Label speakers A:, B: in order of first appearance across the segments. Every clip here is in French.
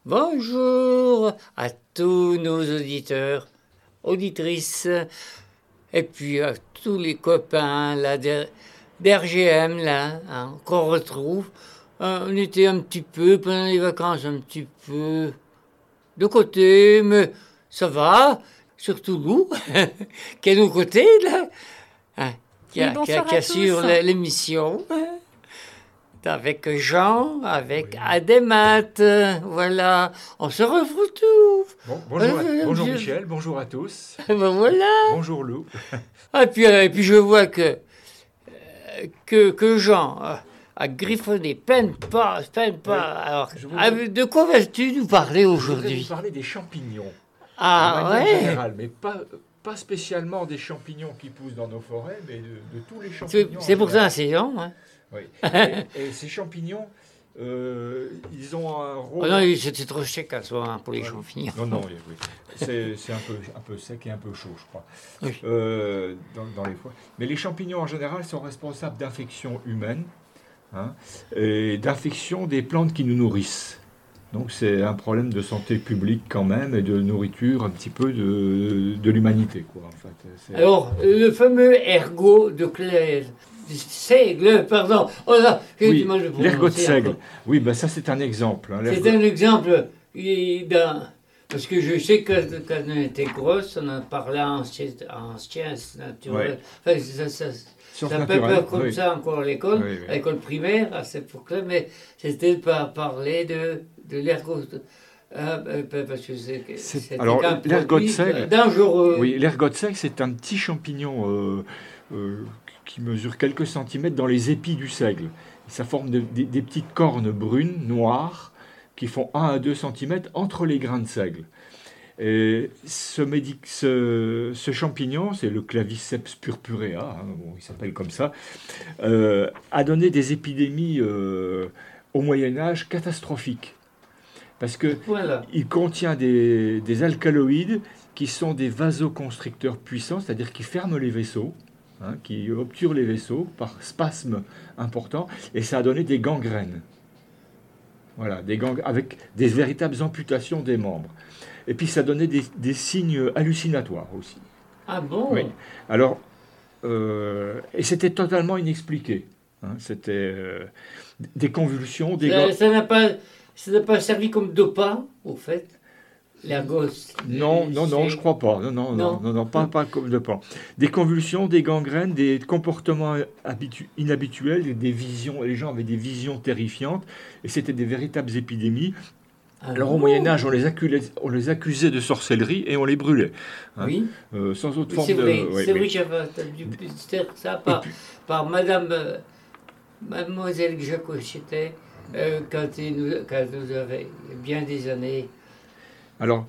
A: Bonjour à tous nos auditeurs, auditrices, et puis à tous les copains là, d'RGM là, hein, qu'on retrouve. On était un petit peu, pendant les vacances, un petit peu de côté, mais ça va, surtout Lou, qui est à nos côtés là, hein,
B: Oui, bonsoir
A: qui
B: à
A: assure
B: tous.
A: l'émission. Avec Jean, avec
C: Oui.
A: Ademat, voilà, on se retrouve.
C: Bonjour Michel, bonjour à tous.
A: Ben voilà.
C: Bonjour Lou.
A: Et puis je vois que Jean a griffonné, peine pas.
C: Oui.
A: Alors,
C: Je voudrais-
A: de quoi vas-tu nous parler
C: Je voudrais
A: aujourd'hui?
C: vous parler des champignons, de
A: Ah
C: manière
A: ouais.
C: générale, mais pas spécialement des champignons qui poussent dans nos forêts, mais de tous les
A: C'est
C: champignons.
A: c'est
C: en
A: pour ça,
C: général.
A: c'est long. Hein.
C: Oui. Et ces champignons, ils ont un
A: Oh
C: rôle.
A: non, c'était trop sec à soi hein, pour les
C: Ouais.
A: champignons.
C: Non, oui. C'est un peu sec et un peu chaud, je crois,
A: Oui.
C: dans les foies. Mais les champignons, en général, sont responsables d'infections humaines, hein, et d'infections des plantes qui nous nourrissent. Donc c'est un problème de santé publique quand même, et de nourriture un petit peu de l'humanité, quoi, en fait.
A: Alors, le fameux ergot de Claise, Seigle, pardon. Oh là, j'ai
C: Oui,
A: du mal de
C: l'ergot de
A: prononcer
C: seigle.
A: encore.
C: Oui, ben ça c'est un exemple, hein,
A: C'est un exemple parce que je sais que quand on était grosse, on en parlait en sciences naturelles. Enfin,
C: Sciences
A: ça peut
C: naturelles,
A: pas comme
C: oui.
A: ça encore à l'école,
C: Oui.
A: à l'école primaire à cette époque-là, mais c'était pas parler de l'ergot. Parce que c'était
C: alors,
A: un
C: l'ergot de
A: produit
C: seigle,
A: dangereux.
C: Oui, l'ergot de seigle, c'est un petit champignon qui mesure quelques centimètres dans les épis du seigle. Ça forme des petites cornes brunes, noires, qui font 1 à 2 centimètres entre les grains de seigle. Et ce champignon, c'est le Claviceps purpurea, hein, bon, il s'appelle comme ça, a donné des épidémies au Moyen-Âge catastrophiques. Parce que
A: Voilà.
C: il contient des alcaloïdes qui sont des vasoconstricteurs puissants, c'est-à-dire qui ferment les vaisseaux, hein, qui obturent les vaisseaux par spasmes importants, et ça a donné des gangrènes. Voilà, avec des véritables amputations des membres. Et puis ça donnait des signes hallucinatoires aussi.
A: Ah bon?
C: Oui. Alors, et c'était totalement inexpliqué. Hein, c'était des convulsions,
A: Ça n'a pas servi comme dopant, au fait, l'ergot.
C: Non, je crois pas. Non, pas comme de pan. Des convulsions, des gangrènes, des comportements inhabituels, des visions. Les gens avaient des visions terrifiantes, et c'était des véritables épidémies.
A: Ah
C: Alors
A: bon?
C: au Moyen Âge, on les accusait de sorcellerie et on les brûlait, hein,
A: Oui.
C: sans autre
A: Oui,
C: forme
A: c'est
C: de.
A: vrai,
C: Oui,
A: c'est
C: oui.
A: vrai que j'avais entendu ça par Mademoiselle Jacochet, quand nous avait bien des années,
C: Alors,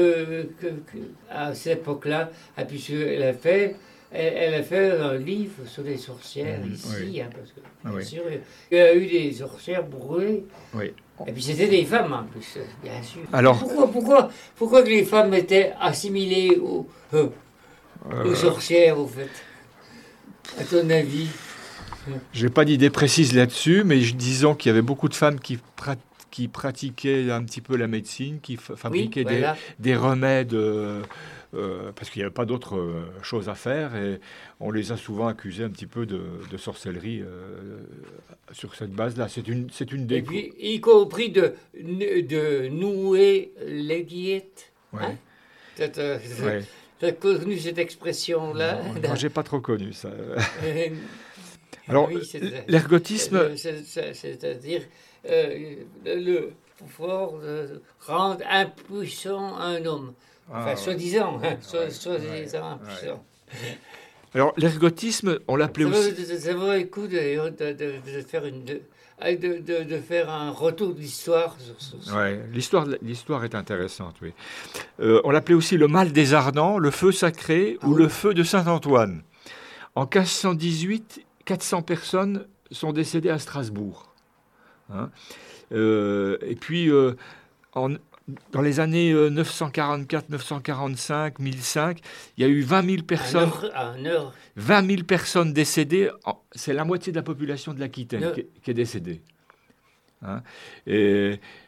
A: à cette époque-là, puisque elle a fait un livre sur les sorcières ici,
C: oui.
A: hein, parce que
C: Ah
A: bien
C: oui.
A: sûr, il y a eu des sorcières brûlées.
C: Oui.
A: Et puis c'était des femmes en plus, bien sûr.
C: Alors,
A: Pourquoi que les femmes étaient assimilées aux sorcières, au fait? À ton avis?
C: j'ai pas d'idée précise là-dessus, mais disons qu'il y avait beaucoup de femmes qui pratiquaient un petit peu la médecine, qui fabriquaient
A: Oui, voilà.
C: des remèdes, parce qu'il n'y avait pas d'autre chose à faire, et on les a souvent accusées un petit peu de sorcellerie sur cette base-là. C'est une des...
A: Et puis, y compris de nouer les guillettes.
C: Ouais.
A: Hein?
C: Ouais.
A: T'as connu cette expression-là?
C: Moi, j'ai pas trop connu ça.
A: Euh,
C: Alors,
A: oui,
C: l'ergotisme...
A: c'est-à-dire le pouvoir de rendre impuissant un homme. Enfin, soi-disant, hein, soi-disant impuissant.
C: Alors, l'ergotisme, on l'appelait aussi...
A: Ça vaut le coup d'ailleurs de faire un retour de l'histoire sur ça.
C: Ouais, l'histoire est intéressante, oui. On l'appelait aussi le mal des ardents, le feu sacré ou le feu de Saint-Antoine. En 1518, 400 personnes sont décédées à Strasbourg. Hein. Et puis, dans les années 944, 945, 1005, il y a eu 20 000 personnes, 20 000 personnes décédées. C'est la moitié de la population de l'Aquitaine qui est décédée. Hein. Et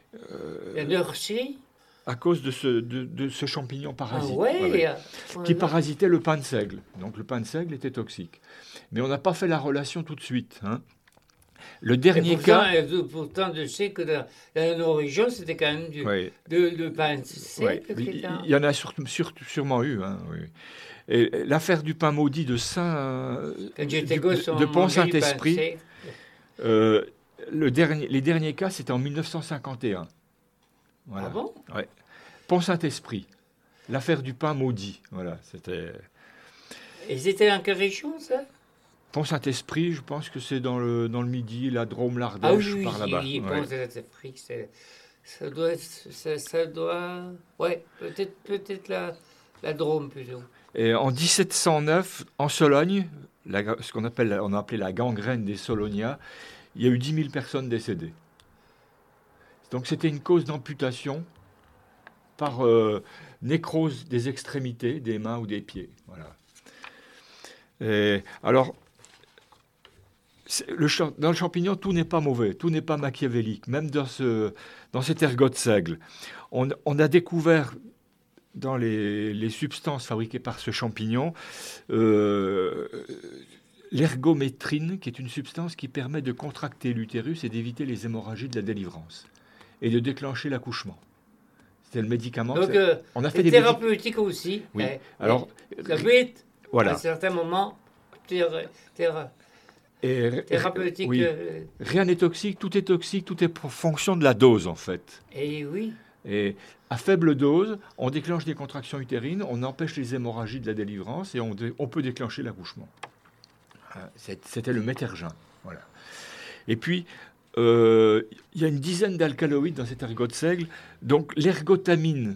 A: La nurserie.
C: à cause de ce champignon
A: Ah
C: parasite.
A: ouais.
C: Qui parasitait le pain de seigle. Donc le pain de seigle était toxique. Mais on n'a pas fait la relation tout de suite. Hein. Le dernier cas...
A: Pourtant, je sais que dans nos régions, c'était quand même
C: Ouais,
A: de pain sec.
C: il y en a sûrement eu. Hein, oui. Et l'affaire du pain maudit de
A: Quand j'étais gosse, on
C: de
A: mangeait
C: Pont-Saint-Esprit,
A: du pain sec.
C: les derniers cas, c'était en 1951. Voilà.
A: Ah bon?
C: Ouais. Pont-Saint-Esprit, l'affaire du pain maudit. Voilà, c'était...
A: Et c'était dans quelle région, ça?
C: Pont-Saint-Esprit, je pense que c'est dans le Midi, la Drôme,
A: Ah
C: l'Ardèche,
A: oui,
C: par là-bas.
A: oui,
C: Ouais.
A: Pont-Saint-Esprit, ça doit ça doit... Ouais, peut-être la Drôme, plutôt.
C: Et en 1709, en Sologne, ce on a appelé la gangrène des Solonias, il y a eu 10 000 personnes décédées. Donc c'était une cause d'amputation par nécrose des extrémités, des mains ou des pieds. Voilà. Et alors, dans le champignon, tout n'est pas mauvais, tout n'est pas machiavélique. Même dans cet ergot de seigle, on a découvert dans les substances fabriquées par ce champignon l'ergométrine, qui est une substance qui permet de contracter l'utérus et d'éviter les hémorragies de la délivrance et de déclencher l'accouchement. C'est le médicament.
A: Donc,
C: on a fait
A: c'est
C: des
A: thérapeutique aussi.
C: Oui. Alors,
A: ça peut être,
C: voilà.
A: à un certain moment, thérapeutique.
C: Oui. Rien n'est toxique, tout est pour fonction de la dose, en fait.
A: Et oui.
C: Et à faible dose, on déclenche des contractions utérines, on empêche les hémorragies de la délivrance et on peut déclencher l'accouchement. C'était le métergin. Voilà. Et puis, il y a une dizaine d'alcaloïdes dans cet ergot de seigle. Donc, l'ergotamine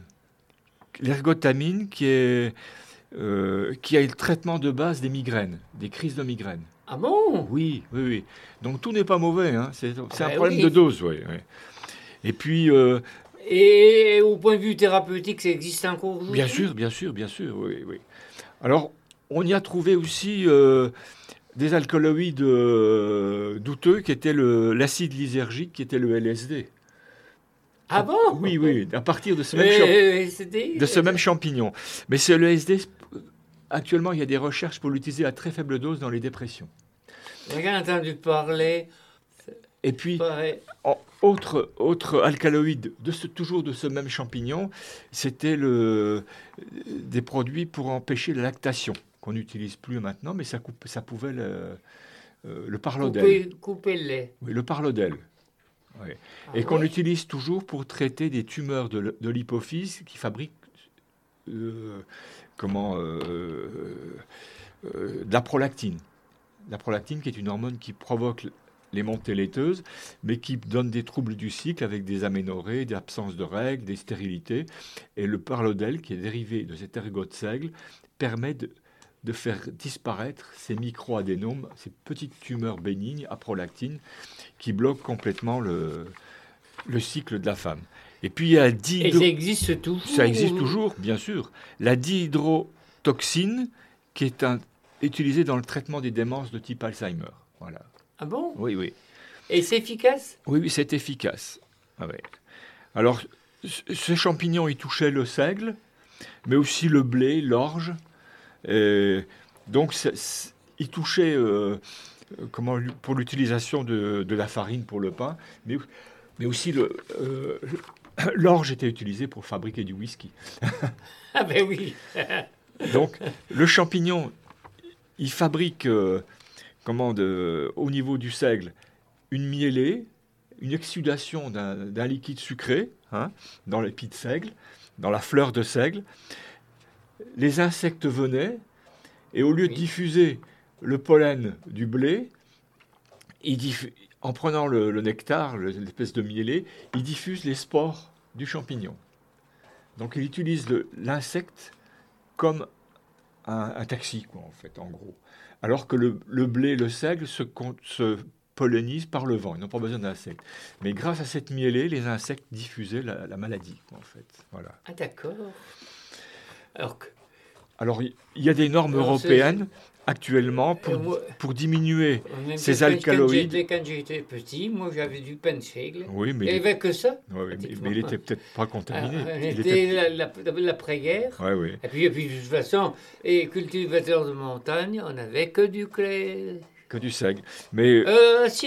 C: qui a le traitement de base des migraines, des crises de migraine.
A: Ah bon?
C: Oui. Donc, tout n'est pas mauvais. Hein. C'est un problème
A: oui.
C: de dose. Oui. Et puis...
A: Et au point de vue thérapeutique, ça existe encore aujourd'hui?
C: Bien sûr, oui. Alors, on y a trouvé aussi des alcaloïdes douteux qui étaient l'acide lysergique, qui était le LSD.
A: Ah bon?
C: Oui, à partir de ce même champignon. Mais c'est le LSD, actuellement, il y a des recherches pour l'utiliser à très faible dose dans les dépressions.
A: J'ai entendu parler.
C: Et puis, autre alcaloïde, toujours de ce même champignon, c'était des produits pour empêcher la lactation, qu'on n'utilise plus maintenant, mais ça pouvait le parlodel.
A: Couper le lait.
C: Oui, le parlodel. Oui. Et qu'on utilise toujours pour traiter des tumeurs de l'hypophyse qui fabriquent de la prolactine. La prolactine qui est une hormone qui provoque les montées laiteuses, mais qui donne des troubles du cycle avec des aménorrhées, des absences de règles, des stérilités. Et le parlodel, qui est dérivé de cet ergot de seigle, permet de faire disparaître ces micro-adénomes, ces petites tumeurs bénignes à prolactine, qui bloquent complètement le cycle de la femme. Et puis il y a
A: Et ça existe toujours?
C: Ça existe toujours, bien sûr. La dihydrotoxine, qui est utilisée dans le traitement des démences de type Alzheimer. Voilà.
A: Ah bon?
C: Oui.
A: Et c'est efficace?
C: Oui, c'est efficace. Ah ouais. Alors, ce champignon, il touchait le seigle, mais aussi le blé, l'orge. Donc, il touchait pour l'utilisation de la farine pour le pain, mais aussi l'orge était utilisé pour fabriquer du whisky.
A: Ah ben oui.
C: Donc, le champignon, il fabrique... au niveau du seigle, une mielée, une exsudation d'un liquide sucré dans l'épi de seigle, dans la fleur de seigle. Les insectes venaient et au lieu de diffuser le pollen du blé, en prenant le nectar, l'espèce de mielée, ils diffusent les spores du champignon. Donc il utilise l'insecte comme un taxi, quoi, en fait, en gros. Alors que le blé, le seigle se pollinisent par le vent. Ils n'ont pas besoin d'insectes. Mais grâce à cette mielée, les insectes diffusaient la maladie, quoi, en fait. Voilà.
A: Ah d'accord.
C: Alors, il y a des normes européennes. actuellement
A: moi,
C: pour diminuer
A: même
C: ces
A: quand
C: alcaloïdes.
A: quand j'étais petit, moi j'avais du Penfield.
C: Oui, mais
A: Il n'y avait que ça,
C: mais
A: pratiquement.
C: il était peut-être pas contaminé.
A: On
C: Il
A: était
C: était.
A: l'après-guerre.
C: Ouais, oui.
A: Et puis, de toute façon, et cultivateurs de montagne, on n'avait que du clé.
C: Que du seigle. Mais
A: Si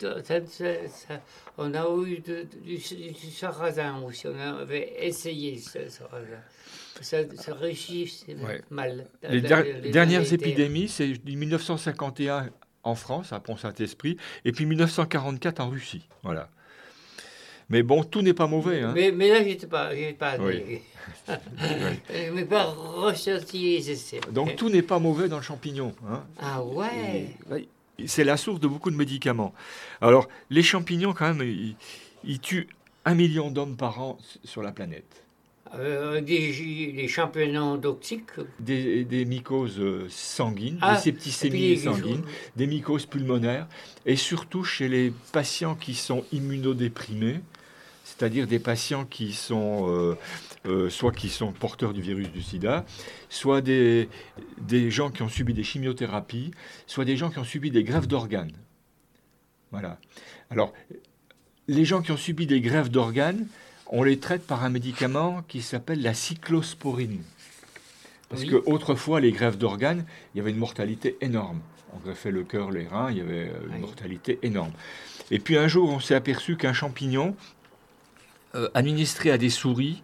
A: on a eu du sarrasin aussi, on avait essayé ce sarrasin. Ça réussit
C: ouais.
A: mal.
C: Les
A: Dans
C: dernières
A: les terres.
C: épidémies, c'est 1951 en France, à Pont-Saint-Esprit, et puis 1944 en Russie. Voilà. Mais bon, tout n'est pas mauvais. Hein.
A: Mais là, j'étais pas
C: Oui.
A: né.
C: Oui.
A: Mais pas ressenti les essais.
C: Donc tout n'est pas mauvais dans le champignon. Hein.
A: Ah ouais.
C: Ouais, c'est la source de beaucoup de médicaments. Alors, les champignons, quand même, ils tuent 1 million d'hommes par an sur la planète.
A: Les champignons toxiques.
C: Des mycoses sanguines,
A: Ah,
C: des septicémies sanguines, des mycoses pulmonaires, et surtout chez les patients qui sont immunodéprimés, c'est-à-dire des patients qui sont soit qui sont porteurs du virus du sida, soit des gens qui ont subi des chimiothérapies, soit des gens qui ont subi des greffes d'organes. Voilà. Alors, les gens qui ont subi des greffes d'organes, on les traite par un médicament qui s'appelle la cyclosporine. Parce
A: Oui.
C: qu'autrefois, les greffes d'organes, il y avait une mortalité énorme. On greffait le cœur, les reins, il y avait une mortalité énorme. Et puis un jour, on s'est aperçu qu'un champignon administré à des souris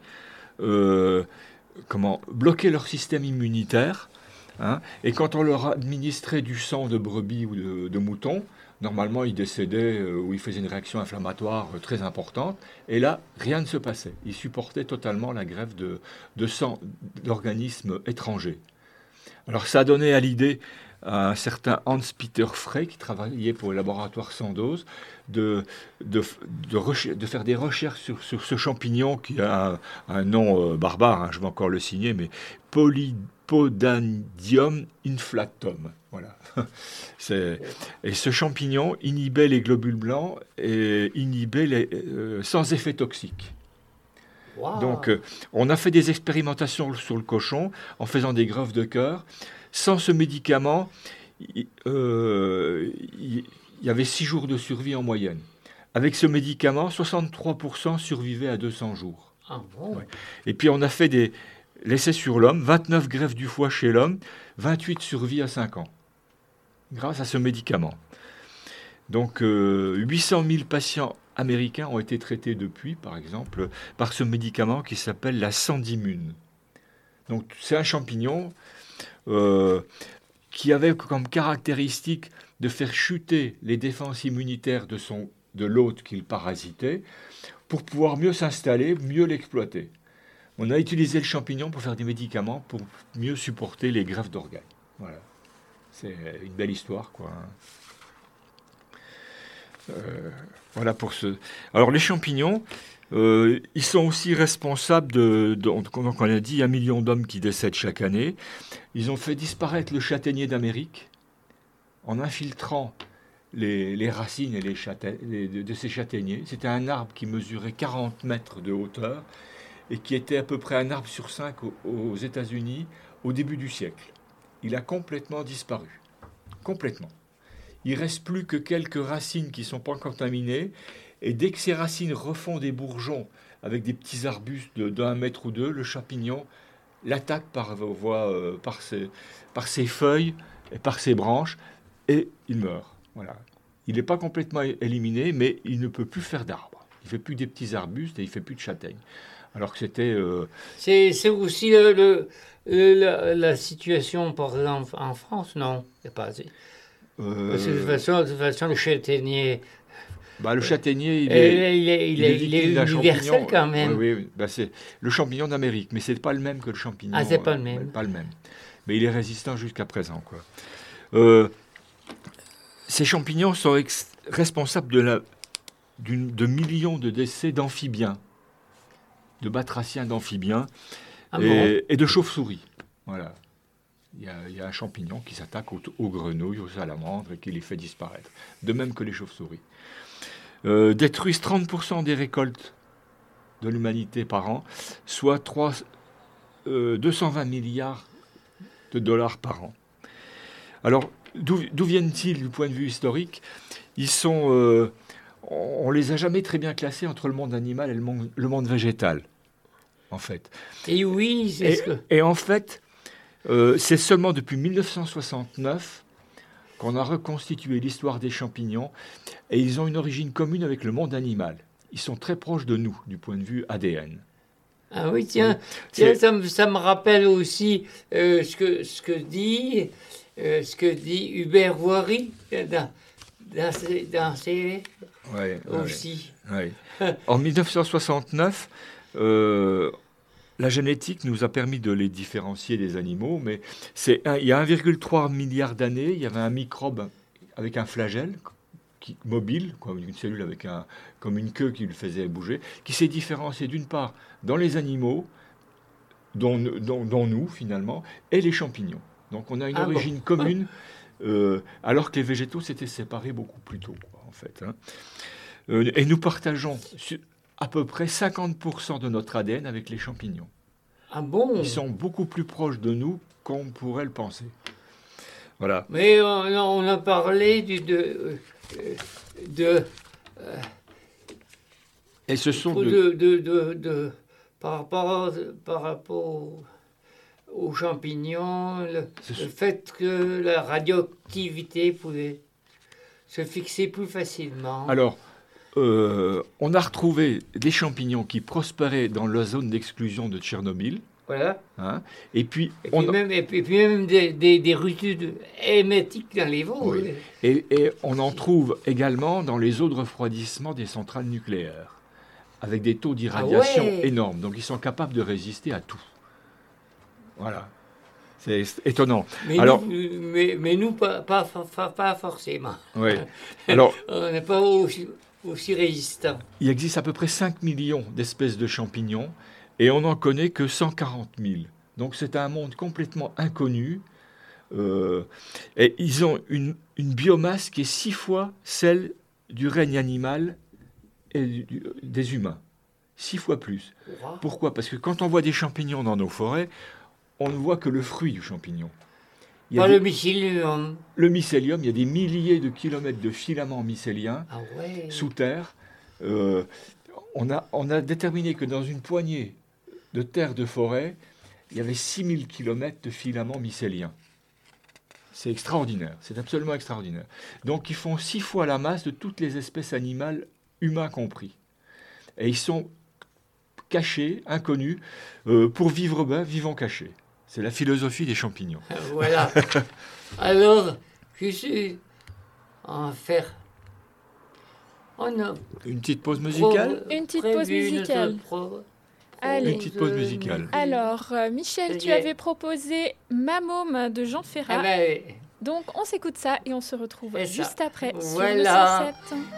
C: bloquait leur système immunitaire. Hein, et quand on leur administrait du sang de brebis ou de mouton, normalement, ils décédaient ou ils faisaient une réaction inflammatoire très importante. Et là, rien ne se passait. Ils supportaient totalement la greffe de sang d'organismes étrangers. Alors, ça a donné à l'idée à un certain Hans-Peter Frey, qui travaillait pour le laboratoire Sandoz, de faire des recherches sur ce champignon qui a un nom barbare, hein, je vais encore le signer, mais Polypodanidium inflatum. Voilà. Et ce champignon inhibait les globules blancs et inhibait sans effet toxique.
A: Wow.
C: Donc, on a fait des expérimentations sur le cochon en faisant des greffes de cœur. Sans ce médicament, il y avait 6 jours de survie en moyenne. Avec ce médicament, 63% survivaient à 200 jours.
A: Ah bon.
C: Ouais. Et puis, on a fait l'essai sur l'homme, 29 greffes du foie chez l'homme, 28 survies à 5 ans, grâce à ce médicament. Donc, 800 000 patients américains ont été traités depuis, par exemple, par ce médicament qui s'appelle la sandimune. Donc, c'est un champignon qui avait comme caractéristique de faire chuter les défenses immunitaires de l'hôte qu'il parasitait pour pouvoir mieux s'installer, mieux l'exploiter. On a utilisé le champignon pour faire des médicaments pour mieux supporter les greffes d'organes. Voilà. C'est une belle histoire, quoi. Voilà pour ce. Alors, les champignons, ils sont aussi responsables donc on a dit, 1 million d'hommes qui décèdent chaque année. Ils ont fait disparaître le châtaignier d'Amérique en infiltrant les racines et de ces châtaigniers. C'était un arbre qui mesurait 40 mètres de hauteur et qui était à peu près un arbre sur 5 aux États-Unis au début du siècle. Il a complètement disparu. Complètement. Il ne reste plus que quelques racines qui ne sont pas contaminées. Et dès que ces racines refont des bourgeons avec des petits arbustes d'1 mètre ou 2, le champignon l'attaque par ses feuilles et par ses branches et il meurt. Voilà. Il n'est pas complètement éliminé, mais il ne peut plus faire d'arbres. Il ne fait plus des petits arbustes et il ne fait plus de châtaignes. Alors que c'était...
A: C'est aussi la situation, par exemple, en France, non? Il n'y a pas assez. Parce que de toute façon, le châtaignier...
C: le châtaignier, il
A: est universel quand même.
C: Oui. C'est le champignon d'Amérique, mais c'est pas le même que le champignon.
A: Ah, c'est pas le même.
C: Pas le même. Mais il est résistant jusqu'à présent, quoi. Ces champignons sont responsables de millions de décès d'amphibiens, de batraciens d'amphibiens et de chauves-souris. Voilà. Il y a un champignon qui s'attaque aux grenouilles, aux salamandres et qui les fait disparaître. De même que les chauves-souris. Détruisent 30% des récoltes de l'humanité par an, soit 220 milliards de dollars par an. Alors, d'où viennent-ils du point de vue historique? Ils sont... on les a jamais très bien classés entre le monde animal et le monde végétal, en fait.
A: Et oui, c'est ce que...
C: Et en fait, c'est seulement depuis 1969 qu'on a reconstitué l'histoire des champignons, et ils ont une origine commune avec le monde animal. Ils sont très proches de nous, du point de vue ADN.
A: Ah oui, tiens, ça me rappelle aussi ce que dit Hubert Voiry dans ses aussi.
C: Ouais. En 1969, la génétique nous a permis de les différencier des animaux, mais il y a 1,3 milliard d'années, il y avait un microbe avec un flagelle mobile, comme une cellule comme une queue qui le faisait bouger, qui s'est différencié d'une part dans les animaux, dont nous finalement, et les champignons. Donc on a une origine commune, alors que les végétaux s'étaient séparés beaucoup plus tôt, en fait. Hein. Et nous partageons à peu près 50% de notre ADN avec les champignons.
A: Ah bon?
C: Ils sont beaucoup plus proches de nous qu'on pourrait le penser. Voilà.
A: Mais on a parlé
C: et ce sont
A: par rapport aux champignons, le fait que la radioactivité pouvait se fixer plus facilement.
C: Alors, on a retrouvé des champignons qui prospéraient dans la zone d'exclusion de Tchernobyl.
A: Voilà.
C: Hein, et puis
A: même des ruptures hémétiques dans les veaux.
C: Oui. Et on en trouve également dans les eaux de refroidissement des centrales nucléaires, avec des taux d'irradiation énormes. Donc ils sont capables de résister à tout. Voilà. C'est étonnant.
A: Mais
C: alors,
A: nous pas forcément.
C: Oui. Alors,
A: on n'est pas aussi résistants.
C: Il existe à peu près 5 millions d'espèces de champignons et on n'en connaît que 140 000. Donc c'est un monde complètement inconnu. Et ils ont une biomasse qui est 6 fois celle du règne animal et des humains. 6 fois plus.
A: Wow.
C: Pourquoi? Parce que quand on voit des champignons dans nos forêts, on ne voit que le fruit du champignon.
A: Le mycélium.
C: Le mycélium, il y a des milliers de kilomètres de filaments mycéliens sous terre. On a déterminé que dans une poignée de terre de forêt, il y avait 6000 kilomètres de filaments mycéliens. C'est extraordinaire, c'est absolument extraordinaire. Donc ils font 6 fois la masse de toutes les espèces animales, humains compris. Et ils sont cachés, inconnus. Pour vivre bien, vivons cachés. C'est la philosophie des champignons.
A: Voilà. Alors, je suis en faire...
C: Une petite pause musicale?
B: Une petite pause musicale. Allez.
C: Une petite pause musicale.
B: Alors, Michel, tu avais proposé Ma Môme de Jean Ferrat. Donc, on s'écoute ça et on se retrouve juste après sur le 107.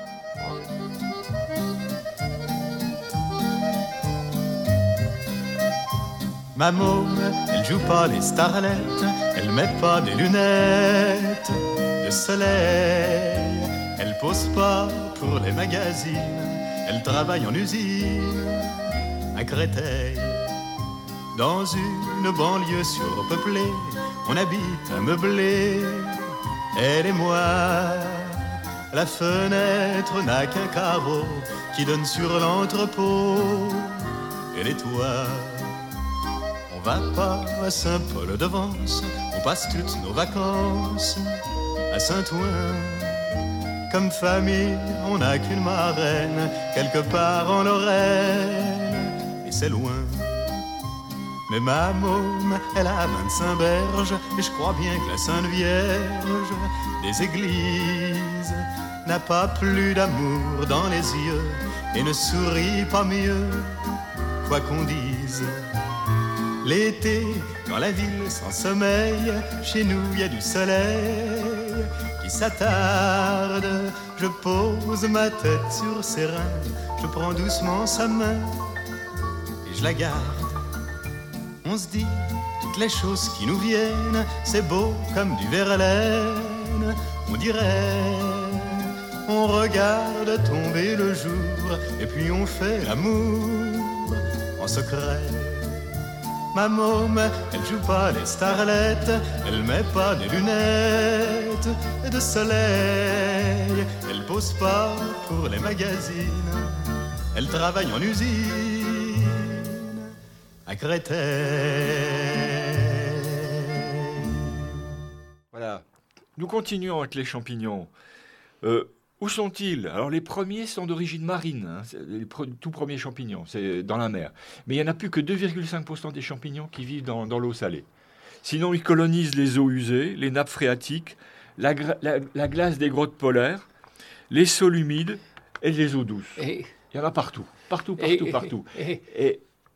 D: Ma môme, elle joue pas les starlettes, elle met pas des lunettes de soleil, elle pose pas pour les magazines, elle travaille en usine à Créteil. Dans une banlieue surpeuplée, on habite un meublé, elle et moi. La fenêtre n'a qu'un carreau qui donne sur l'entrepôt et les toits. On va pas à Saint-Paul-de-Vence, on passe toutes nos vacances à Saint-Ouen. Comme famille, on n'a qu'une marraine, quelque part en Lorraine, et c'est loin. Mais ma môme, elle a 25 berges, et je crois bien que la Sainte Vierge des églises n'a pas plus d'amour dans les yeux, et ne sourit pas mieux, quoi qu'on dise. L'été, quand la ville sans sommeil, chez nous y a du soleil qui s'attarde. Je pose ma tête sur ses reins, je prends doucement sa main et je la garde. On se dit toutes les choses qui nous viennent, c'est beau comme du Verlaine. On dirait, on regarde tomber le jour et puis on fait l'amour en secret. Ma môme, elle joue pas les starlettes, elle met pas des lunettes de soleil, elle pose pas pour les magazines, elle travaille en usine à Créteil.
C: Voilà. Nous continuons avec les champignons. Où sont-ils ? Alors les premiers sont d'origine marine, hein, c'est les tout premiers champignons, c'est dans la mer. Mais il n'y en a plus que 2,5% des champignons qui vivent dans l'eau salée. Sinon, ils colonisent les eaux usées, les nappes phréatiques, la glace des grottes polaires, les sols humides et les eaux douces. Il y en a partout. Et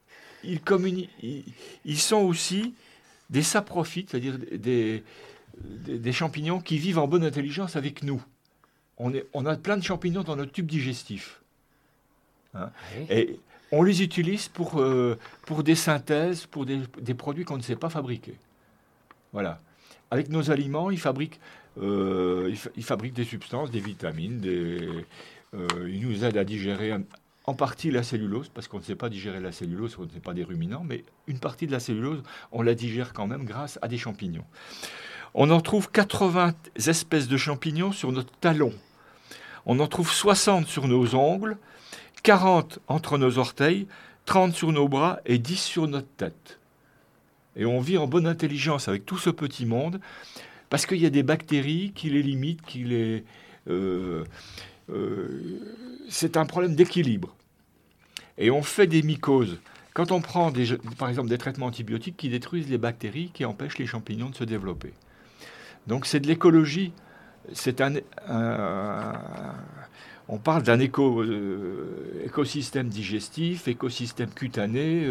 C: ils sont aussi des saprophytes, c'est-à-dire des champignons qui vivent en bonne intelligence avec nous. On a plein de champignons dans notre tube digestif. Hein. Et on les utilise pour des synthèses, pour des produits qu'on ne sait pas fabriquer. Voilà. Avec nos aliments, ils fabriquent des substances, des vitamines, ils nous aident à digérer en partie la cellulose, parce qu'on ne sait pas digérer la cellulose, on ne sait pas des ruminants, mais une partie de la cellulose, on la digère quand même grâce à des champignons. On en trouve 80 espèces de champignons sur notre talon. On en trouve 60 sur nos ongles, 40 entre nos orteils, 30 sur nos bras et 10 sur notre tête. Et on vit en bonne intelligence avec tout ce petit monde, parce qu'il y a des bactéries qui les limitent, c'est un problème d'équilibre. Et on fait des mycoses. Quand on prend, par exemple, des traitements antibiotiques qui détruisent les bactéries, qui empêchent les champignons de se développer. Donc c'est de l'écologie. On parle d'un écosystème digestif, écosystème cutané.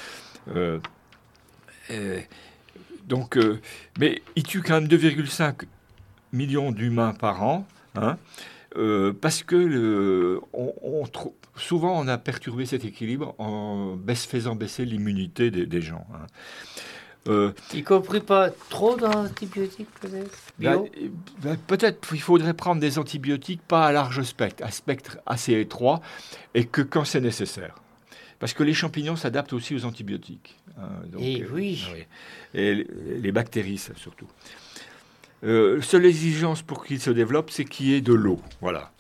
C: Mais il tue quand même 2,5 millions d'humains par an, hein, parce que souvent on a perturbé cet équilibre en faisant baisser l'immunité des gens. Hein.
A: Y compris pas trop d'antibiotiques, peut-être
C: peut-être qu'il faudrait prendre des antibiotiques pas à large spectre, à spectre assez étroit, et que quand c'est nécessaire. Parce que les champignons s'adaptent aussi aux antibiotiques. Hein, donc,
A: oui.
C: Et les bactéries, ça, surtout. Seule exigence pour qu'ils se développent, c'est qu'il y ait de l'eau. Voilà.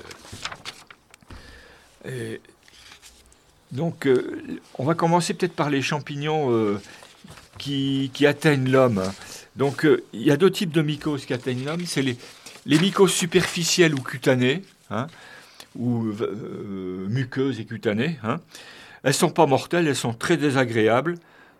C: Donc, on va commencer peut-être par les champignons qui atteignent l'homme. Donc, il y a deux types de mycoses qui atteignent l'homme. C'est les mycoses superficielles ou cutanées, hein, ou muqueuses et cutanées. Hein. Elles ne sont pas mortelles, elles sont très désagréables.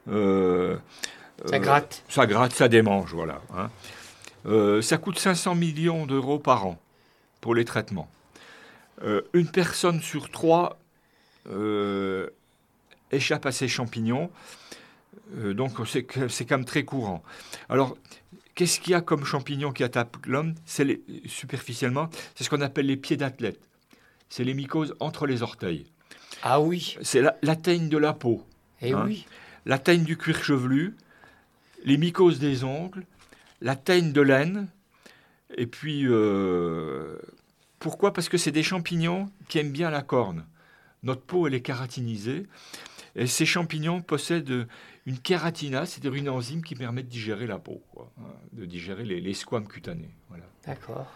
A: Ça gratte.
C: Ça gratte, ça démange, voilà. Hein. Ça coûte 500 millions d'euros par an pour les traitements. Une personne sur 3 échappe à ces champignons. Donc c'est quand même très courant. Alors, qu'est-ce qu'il y a comme champignons qui attaquent l'homme ? Superficiellement, c'est ce qu'on appelle les pieds d'athlète. C'est les mycoses entre les orteils.
A: Ah oui.
C: C'est la teigne de la peau.
A: Oui.
C: La teigne du cuir chevelu, les mycoses des ongles, la teigne de l'aine. Et puis, pourquoi ? Parce que c'est des champignons qui aiment bien la corne. Notre peau, elle est kératinisée. Et ces champignons possèdent une kératinase, c'est-à-dire une enzyme qui permet de digérer la peau, quoi, hein, de digérer les squames cutanés. Voilà.
A: D'accord.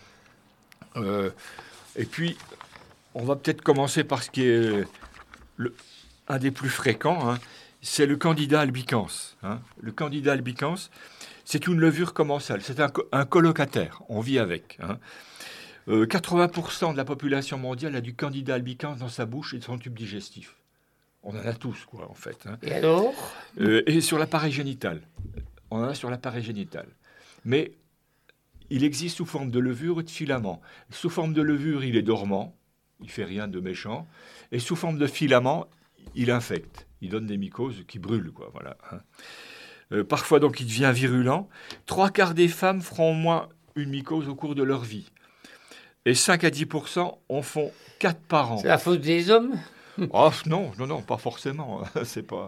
C: Et puis, on va peut-être commencer par ce qui est un des plus fréquents, hein, c'est le Candida albicans. Hein. Le Candida albicans, c'est une levure commensale, c'est un colocataire, on vit avec. Hein. 80% de la population mondiale a du Candida albicans dans sa bouche et dans son tube digestif. On en a tous, quoi, en fait. Hein.
A: Et alors ?
C: Et sur l'appareil génital. On en a sur l'appareil génital. Mais il existe sous forme de levure et de filament. Sous forme de levure, il est dormant. Il ne fait rien de méchant. Et sous forme de filament, il infecte. Il donne des mycoses qui brûlent, quoi, voilà. Parfois, donc, il devient virulent. 3/4 des femmes feront au moins une mycose au cours de leur vie. Et 5 à 10% en font 4 par an.
A: C'est la faute des hommes ?
C: Oh, non, pas forcément. C'est pas.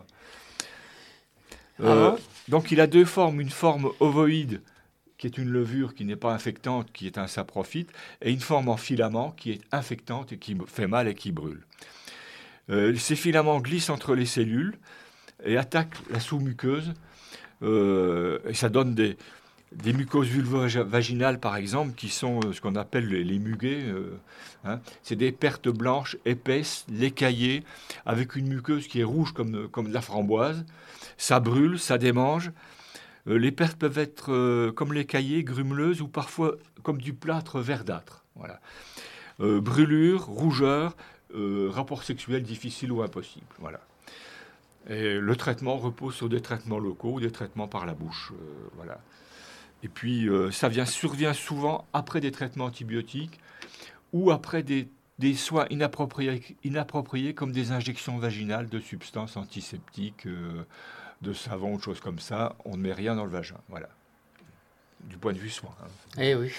C: Donc il a deux formes, une forme ovoïde qui est une levure qui n'est pas infectante, qui est un saprophyte, et une forme en filament qui est infectante et qui fait mal et qui brûle. Ces filaments glissent entre les cellules, et attaque la sous-muqueuse. Et ça donne des mucoses vulvo-vaginales, par exemple, qui sont ce qu'on appelle les muguets. C'est des pertes blanches, épaisses, écaillées, avec une muqueuse qui est rouge comme de la framboise. Ça brûle, ça démange. Les pertes peuvent être comme l'écaillée, grumeleuses, ou parfois comme du plâtre verdâtre. Voilà. Brûlure, rougeur, rapport sexuel difficile ou impossible. Voilà. Et le traitement repose sur des traitements locaux ou des traitements par la bouche. Voilà. Et puis, ça survient souvent après des traitements antibiotiques ou après des soins inappropriés comme des injections vaginales de substances antiseptiques, de savon ou de choses comme ça. On ne met rien dans le vagin. Voilà. Du point de vue soin.
A: Eh oui.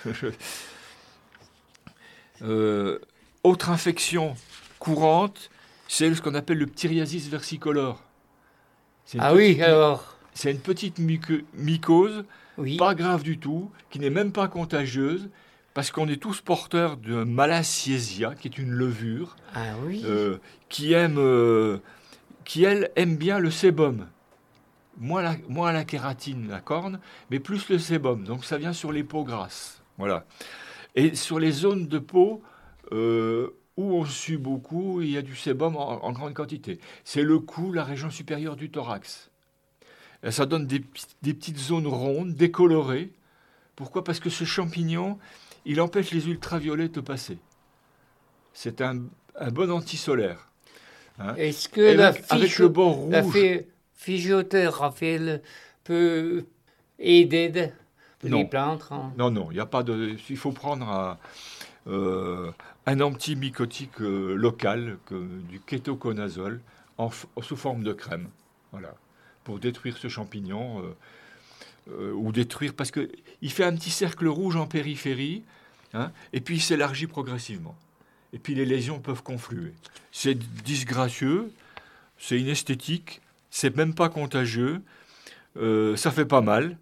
C: Autre infection courante, c'est ce qu'on appelle le ptyriasis versicolore. C'est une petite mycose, pas grave du tout, qui n'est même pas contagieuse, parce qu'on est tous porteurs de Malassezia, qui est une levure, qui elle aime bien le sébum. Moins la kératine, la corne, mais plus le sébum. Donc ça vient sur les peaux grasses. Voilà. Et sur les zones de peau où on sue beaucoup, il y a du sébum en grande quantité. C'est le cou, la région supérieure du thorax. Et ça donne des petites zones rondes, décolorées. Pourquoi ? Parce que ce champignon, il empêche les ultraviolets de passer. C'est un bon antisolaire.
A: Est-ce que
C: avec le bord rouge,
A: la physiothérapie peut aider les plantes?
C: Non, il y a pas de. Il faut prendre un antimycotique local, du kétoconazole, sous forme de crème, voilà, pour détruire ce champignon, ou détruire, parce qu'il fait un petit cercle rouge en périphérie, et puis il s'élargit progressivement. Et puis les lésions peuvent confluer. C'est disgracieux, c'est inesthétique, c'est même pas contagieux, ça fait pas mal.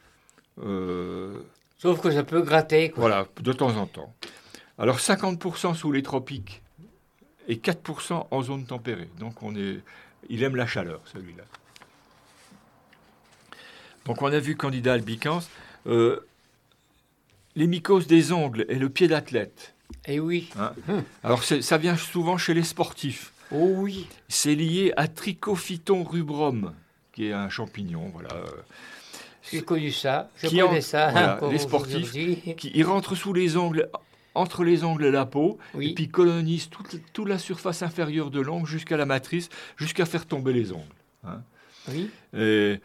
A: Sauf que ça peut gratter, quoi.
C: Voilà, de temps en temps. Alors 50% sous les tropiques et 4% en zone tempérée. Donc il aime la chaleur, celui-là. Donc on a vu Candida albicans. Les mycoses des ongles et le pied d'athlète.
A: Eh oui.
C: Alors ça vient souvent chez les sportifs.
A: Oh oui.
C: C'est lié à Trichophyton rubrum, qui est un champignon, voilà.
A: J'ai connu ça, connais ça.
C: Voilà, les sportifs, ils rentrent sous les ongles, entre les ongles et la peau, et puis colonisent toute la surface inférieure de l'ongle jusqu'à la matrice, jusqu'à faire tomber les ongles.
A: Oui.
C: Et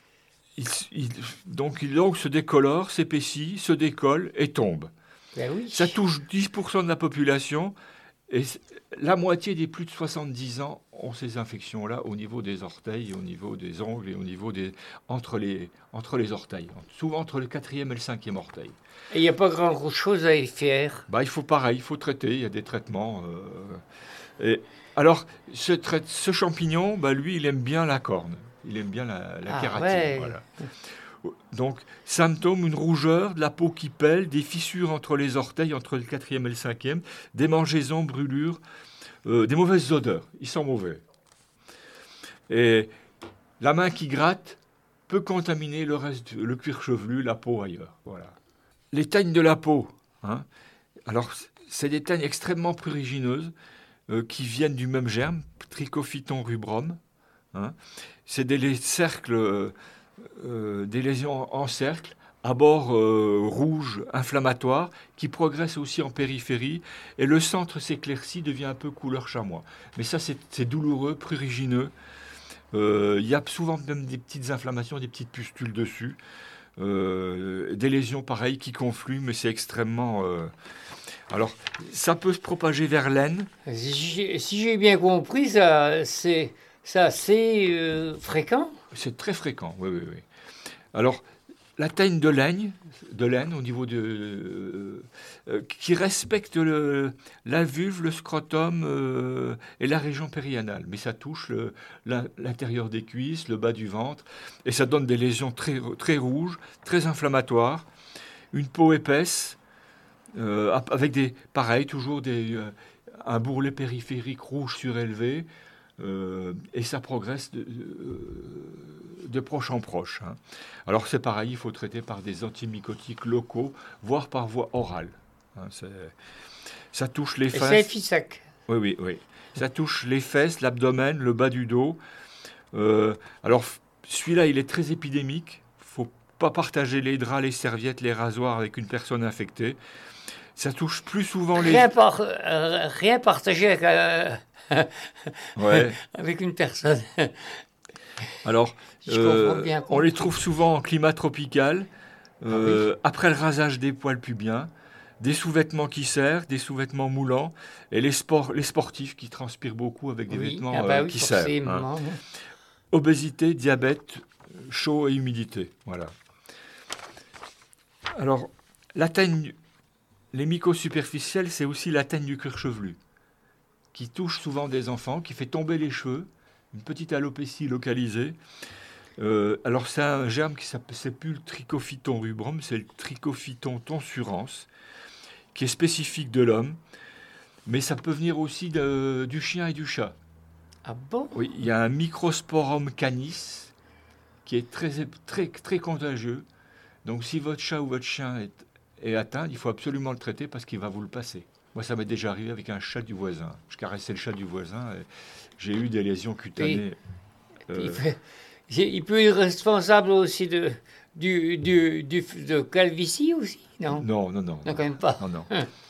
C: donc l'ongle se décolore, s'épaissit, se décolle et tombe.
A: Ben oui.
C: Ça touche 10% de la population, et la moitié des plus de 70 ans ont ces infections-là au niveau des orteils, au niveau des ongles et au niveau entre les orteils, souvent entre le 4e et le 5e orteil.
A: Et il n'y a pas grand-chose à y faire.
C: Il faut traiter, il y a des traitements. Alors, ce champignon, lui, il aime bien la corne, il aime bien la kératine.
A: Ouais.
C: Voilà. Donc, symptômes, une rougeur, de la peau qui pèle, des fissures entre les orteils, entre le 4e et le 5e, des mangeaisons, brûlures, des mauvaises odeurs. Il sent mauvais. Et la main qui gratte peut contaminer le cuir chevelu, la peau ailleurs. Voilà. Les teignes de la peau. Alors, c'est des teignes extrêmement prurigineuses qui viennent du même germe, Trichophyton rubrum. C'est des cercles... des lésions en cercle, à bord rouge, inflammatoire, qui progressent aussi en périphérie, et le centre s'éclaircit, devient un peu couleur chamois. Mais ça, c'est douloureux, prurigineux. Il y a souvent même des petites inflammations, des petites pustules dessus. Des lésions pareilles qui confluent, mais c'est extrêmement... Alors, ça peut se propager vers l'aine.
A: Si j'ai bien compris, c'est assez fréquent. C'est
C: très fréquent, oui. Alors, la teigne de laine au niveau qui respecte la vulve, le scrotum et la région périanale. Mais ça touche l'intérieur des cuisses, le bas du ventre, et ça donne des lésions très, très rouges, très inflammatoires, une peau épaisse, avec toujours un bourrelet périphérique rouge surélevé, et ça progresse de proche en proche. Hein. Alors c'est pareil, il faut traiter par des antimycotiques locaux, voire par voie orale. Hein, ça touche les fesses.
A: Et c'est Fisac.
C: Oui. Ça touche les fesses, l'abdomen, le bas du dos. Alors celui-là, il est très épidémique. Il ne faut pas partager les draps, les serviettes, les rasoirs avec une personne infectée. Ça touche plus souvent les...
A: Rien partager avec une personne.
C: Alors, on les trouve souvent en climat tropical, après le rasage des poils pubiens, des sous-vêtements qui serrent, des sous-vêtements moulants, et les sportifs qui transpirent beaucoup avec des vêtements qui serrent. Hein. Obésité, diabète, chaud et humidité. Voilà. Alors, les mycoses superficielles, c'est aussi la teigne du cuir chevelu, qui touche souvent des enfants, qui fait tomber les cheveux, une petite alopécie localisée. Alors c'est un germe c'est plus le Trichophyton rubrum, c'est le Trichophyton tonsurans, qui est spécifique de l'homme, mais ça peut venir aussi du chien et du chat.
A: Ah bon ?
C: Oui, il y a un Microsporum canis qui est très, très, très contagieux. Donc si votre chat ou votre chien est atteint, il faut absolument le traiter parce qu'il va vous le passer. Moi, ça m'est déjà arrivé avec un chat du voisin. Je caressais le chat du voisin et j'ai eu des lésions cutanées.
A: Il peut être responsable aussi de calvitie aussi, non ?
C: Non.
A: Non, quand même pas.
C: Non.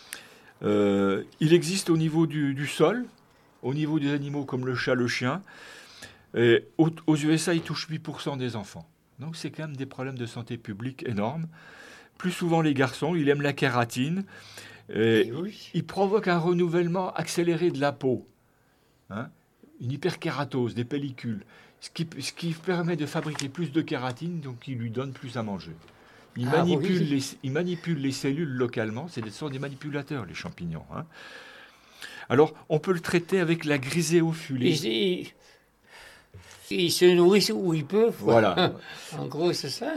C: Il existe au niveau du sol, au niveau des animaux comme le chat, le chien. Et aux USA, il touche 8% des enfants. Donc, c'est quand même des problèmes de santé publique énormes. Plus souvent les garçons, il aime la kératine. Il provoque un renouvellement accéléré de la peau, hein, une hyperkératose, des pellicules, ce qui permet de fabriquer plus de kératine, donc il lui donne plus à manger. Il manipule les cellules localement, ce sont des manipulateurs, les champignons. Hein. Alors, on peut le traiter avec la griséophilie.
A: Ils se nourrissent où ils peuvent.
C: Voilà.
A: En gros, c'est ça.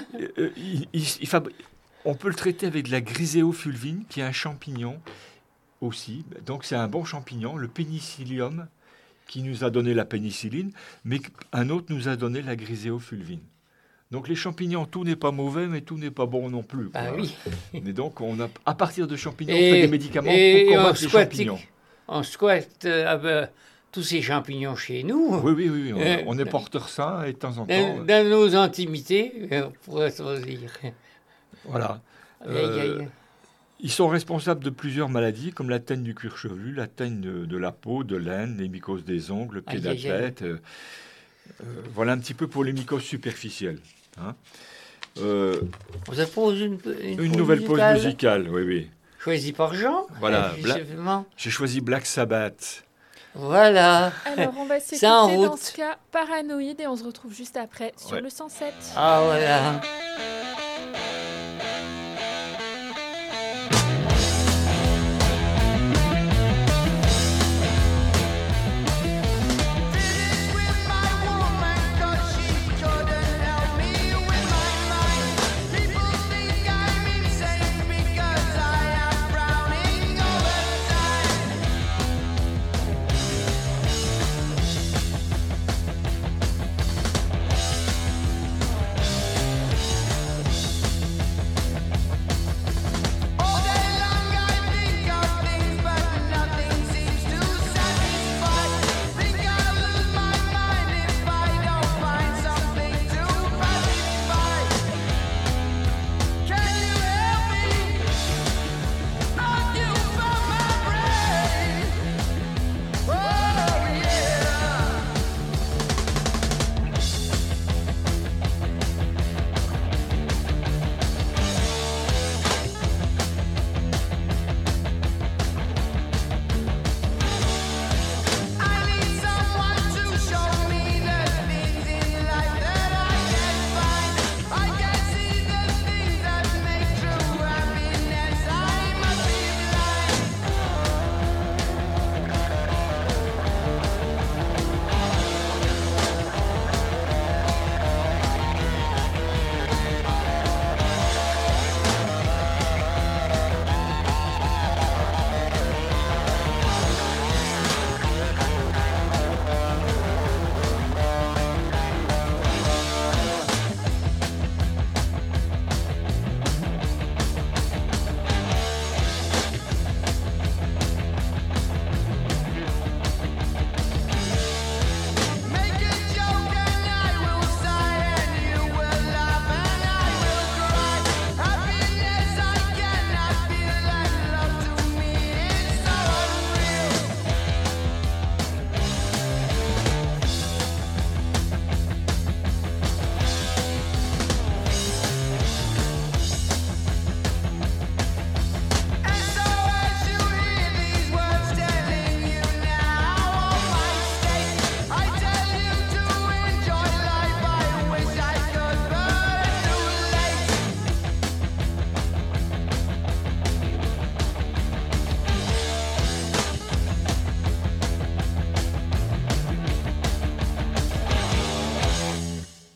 C: On peut le traiter avec de la griséofulvine, qui est un champignon aussi. Donc c'est un bon champignon, le pénicillium, qui nous a donné la pénicilline, mais un autre nous a donné la griséofulvine. Donc les champignons, tout n'est pas mauvais, mais tout n'est pas bon non plus. Quoi.
A: Ah oui.
C: Mais donc à partir de champignons, on fait des médicaments pour combattre les champignons.
A: On squatte tous ces champignons chez nous.
C: Oui. On est porteur sain et de temps en temps...
A: Dans nos intimités, on pourrait se dire...
C: Voilà. Ils sont responsables de plusieurs maladies, comme la teigne du cuir chevelu, la teigne de la peau, de l'aine, les mycoses des ongles, le pied d'athlète. Voilà un petit peu pour les mycoses superficielles. Hein.
A: On se pose
C: une nouvelle pause musicale, oui.
A: Choisie par Jean.
C: Voilà, j'ai choisi Black Sabbath.
B: Voilà. Alors on va s'écouter dans ce cas Paranoïde et on se retrouve juste après sur le 107.
A: Ah voilà.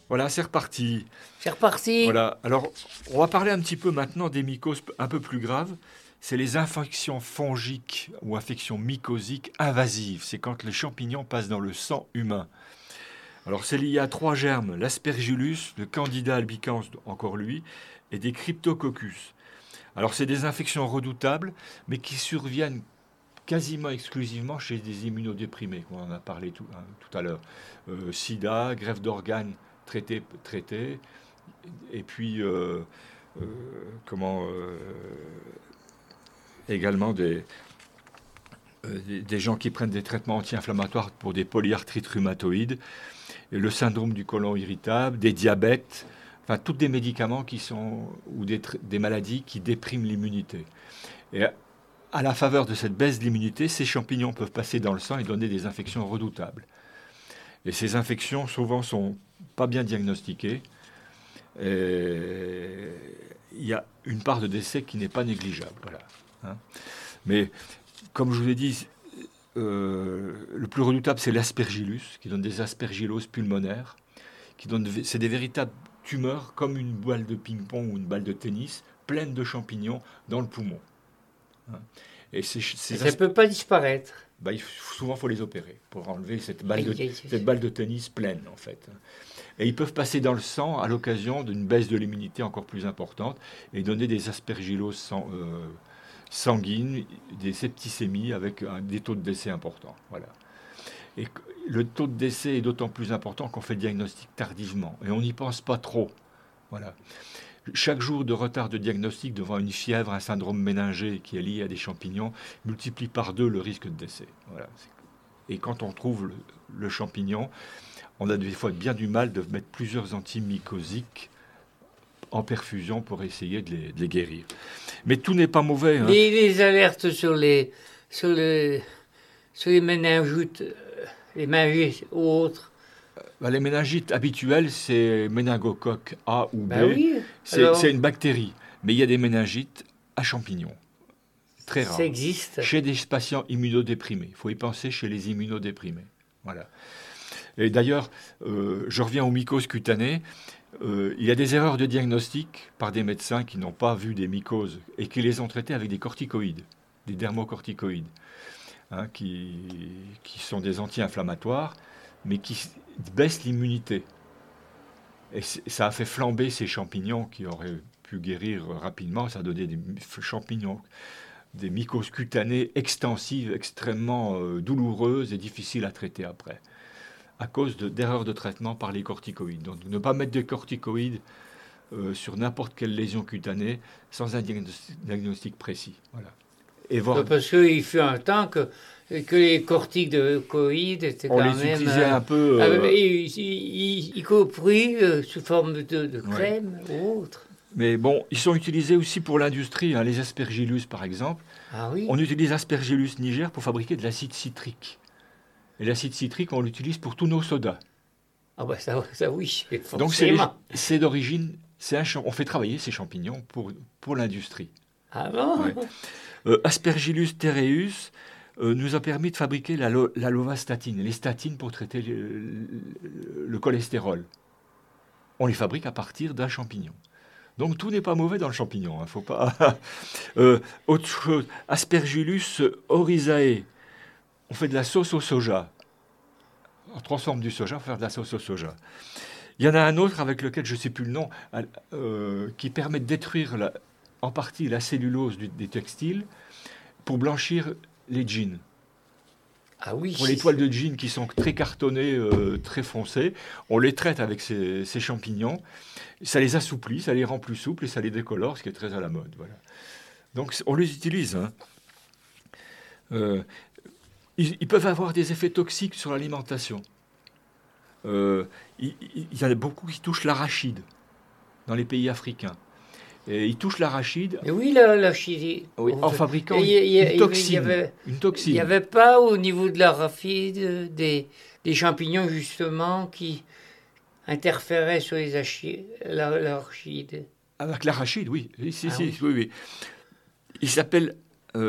C: Voilà, c'est reparti.
A: C'est reparti.
C: Voilà. Alors, on va parler un petit peu maintenant des mycoses un peu plus graves. C'est les infections fongiques ou infections mycosiques invasives. C'est quand les champignons passent dans le sang humain. Alors, c'est lié à 3 germes, l'aspergillus, le candida albicans, encore lui, et des cryptococcus. Alors, c'est des infections redoutables, mais qui surviennent quasiment exclusivement chez des immunodéprimés, on en a parlé tout à l'heure. Sida, greffe d'organes traité, et puis également des gens qui prennent des traitements anti-inflammatoires pour des polyarthrites rhumatoïdes, et le syndrome du côlon irritable, des diabètes, enfin tous des médicaments ou des maladies qui dépriment l'immunité. Et à la faveur de cette baisse de l'immunité, ces champignons peuvent passer dans le sang et donner des infections redoutables. Et ces infections, souvent, sont pas bien diagnostiquées. Et il y a une part de décès qui n'est pas négligeable. Voilà, hein. Mais, comme je vous l'ai dit, le plus redoutable, c'est l'aspergillus, qui donne des aspergilloses pulmonaires. C'est des véritables tumeurs, comme une balle de ping-pong ou une balle de tennis, pleine de champignons dans le poumon. Et ça ne
A: peut pas disparaître.
C: Souvent, il faut les opérer pour enlever cette balle de tennis pleine, en fait. Et ils peuvent passer dans le sang à l'occasion d'une baisse de l'immunité encore plus importante et donner des aspergilloses sanguines, des septicémies avec des taux de décès importants. Voilà. Et le taux de décès est d'autant plus important qu'on fait le diagnostic tardivement. Et on n'y pense pas trop. Voilà. Chaque jour de retard de diagnostic devant une fièvre, un syndrome méningé qui est lié à des champignons, multiplie par 2 le risque de décès. Voilà. Et quand on trouve le champignon, on a des fois bien du mal de mettre plusieurs antimycosiques en perfusion pour essayer de les guérir. Mais tout n'est pas mauvais. Hein.
A: Les alertes sur les méningites, les méningites ou autres.
C: Les méningites habituelles, c'est méningocoque A ou B.
A: Oui.
C: C'est une bactérie. Mais il y a des méningites à champignons. Très rares.
A: Ça existe.
C: Chez des patients immunodéprimés. Il faut y penser chez les immunodéprimés. Voilà. Et d'ailleurs, je reviens aux mycoses cutanées. Il y a des erreurs de diagnostic par des médecins qui n'ont pas vu des mycoses et qui les ont traitées avec des corticoïdes, des dermocorticoïdes, hein, qui sont des anti-inflammatoires, mais qui baissent l'immunité. Et ça a fait flamber ces champignons qui auraient pu guérir rapidement. Ça a donné des champignons, des mycoses cutanées extensives, extrêmement douloureuses et difficiles à traiter après, à cause d'erreurs de traitement par les corticoïdes. Donc ne pas mettre de corticoïdes sur n'importe quelle lésion cutanée sans un diagnostic précis. Voilà.
A: Et parce qu'il fut un temps que les corticoïdes étaient quand même...
C: On les utilisait un peu...
A: y compris sous forme de crème ou autre.
C: Mais bon, ils sont utilisés aussi pour l'industrie, hein, les aspergillus par exemple.
A: Ah oui.
C: On utilise Aspergillus niger pour fabriquer de l'acide citrique. Et l'acide citrique, on l'utilise pour tous nos sodas.
A: Ah bah ça oui, forcément.
C: Donc c'est d'origine, on fait travailler ces champignons pour l'industrie.
A: Ah bon?
C: Ouais. Aspergillus terreus nous a permis de fabriquer la lovastatine, les statines pour traiter le cholestérol. On les fabrique à partir d'un champignon. Donc tout n'est pas mauvais dans le champignon, hein, faut pas. Autre chose, Aspergillus oryzae. On fait de la sauce au soja. On transforme du soja pour faire de la sauce au soja. Il y en a un autre avec lequel je ne sais plus le nom, qui permet de détruire en partie la cellulose des textiles pour blanchir les jeans.
A: Ah oui.
C: Pour les toiles de jeans qui sont très cartonnées, très foncées, on les traite avec ces champignons. Ça les assouplit, ça les rend plus souples et ça les décolore, ce qui est très à la mode. Voilà. Donc on les utilise. Hein. Ils peuvent avoir des effets toxiques sur l'alimentation. Il y en a beaucoup qui touchent l'arachide dans les pays africains. Et ils touchent l'arachide.
A: Et oui, l'arachide.
C: Oui, en fabriquant une toxine.
A: Il n'y avait pas au niveau de l'arachide des champignons justement qui interféraient sur l'arachide.
C: Avec l'arachide, oui. Oui. Il s'appelle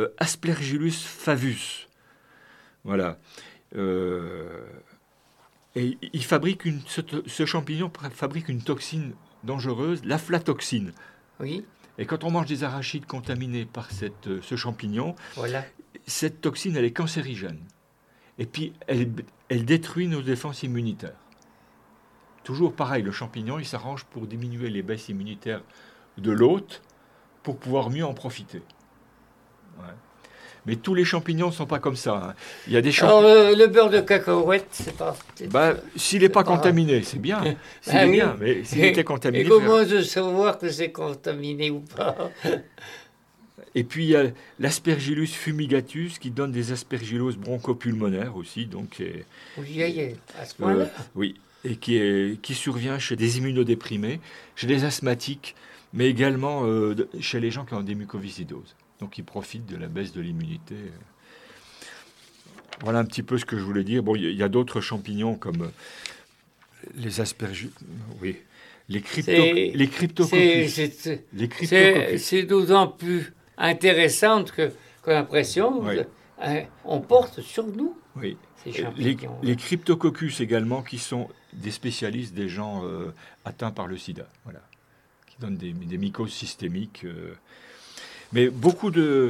C: Aspergillus favus. Voilà. Et ce champignon fabrique une toxine dangereuse, l'aflatoxine.
A: Oui.
C: Et quand on mange des arachides contaminés par ce champignon, cette toxine, elle est cancérigène. Et puis, elle détruit nos défenses immunitaires. Toujours pareil, le champignon, il s'arrange pour diminuer les baisses immunitaires de l'hôte pour pouvoir mieux en profiter. Ouais. Mais tous les champignons ne sont pas comme ça. Hein. Il y a des champignons...
A: Alors, le beurre de cacahuète, c'est pas...
C: s'il n'est pas contaminé, c'est bien. Bien, mais s'il était contaminé...
A: Et comment je savoir que c'est contaminé ou pas?
C: Et puis, il y a l'Aspergillus fumigatus qui donne des aspergilloses bronchopulmonaires aussi. Donc,
A: à ce point-là
C: oui, et qui survient chez des immunodéprimés, chez des asthmatiques, mais également chez les gens qui ont des mucoviscidoses. Donc, ils profitent de la baisse de l'immunité. Voilà un petit peu ce que je voulais dire. Bon, il y a d'autres champignons comme les aspergillus, oui, les cryptococcus.
A: C'est d'autant plus intéressant que l'impression on porte sur nous ces champignons.
C: Les cryptococcus également, qui sont des spécialistes des gens atteints par le sida, voilà, qui donnent des mycoses systémiques. Mais beaucoup de